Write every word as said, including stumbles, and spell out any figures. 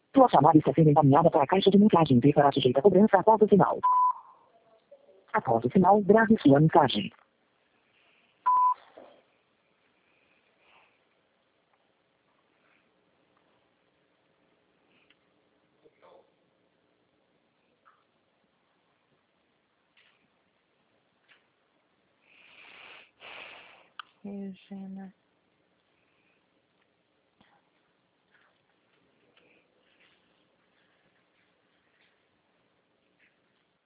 Sua chamada está sendo encaminhada para a caixa de mensagem e será sujeita a cobrança após o sinal. Após o sinal, grave sua mensagem. Regina.